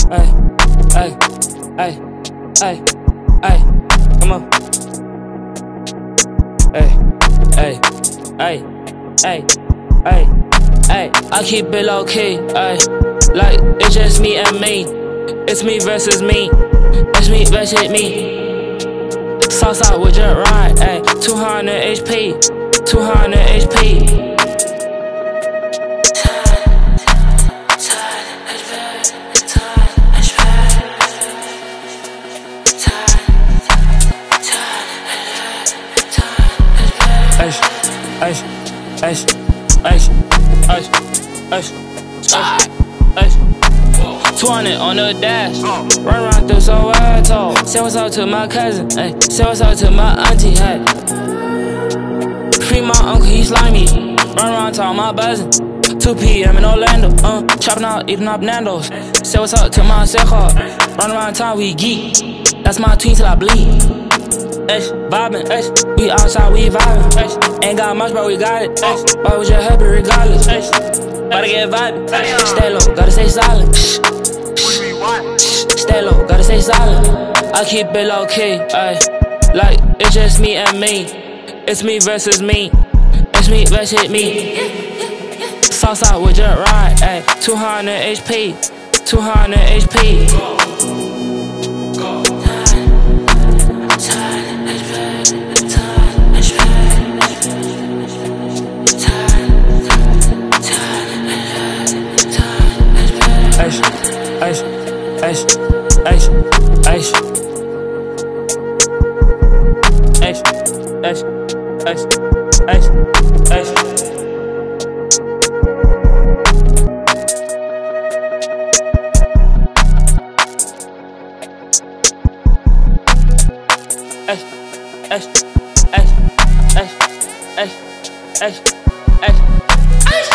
Ay, ay, ay, ay, ay, come on. Ay, ay, ay, ay, ay, ay. I keep it low key, ay. Like it's just me and me. It's me versus me. It's me versus me. Southside with your ride, ay. 200 HP, 200 HP. Ice, ice, ice, ice, ice, ice, ice. 200 on the dash, run around through Soweto. Say what's up to my cousin, ay. Say what's up to my auntie, hey. Free my uncle, he slimy. Run around to all my buzzin'. 2 p.m. in Orlando, chopping out, eating up Nando's. Say what's up to my Sekhar. Run around town, we geek. That's my tweet till I bleed. Vibin', we outside, we vibin'. Ain't got much, but we got it. Why would you help it regardless? Gotta get vibin'. Stay low, gotta stay silent. Stay low, gotta stay silent. I keep it low key, ay. Like it's just me and me. It's me versus me. It's me versus me. Southside with your ride, ay. 200 HP, 200 HP. Ice, ice, ice, ice, ice, ice, ice, ice, ice, ice. Ice, ice, ice, ice, ice, ice, ice, ice.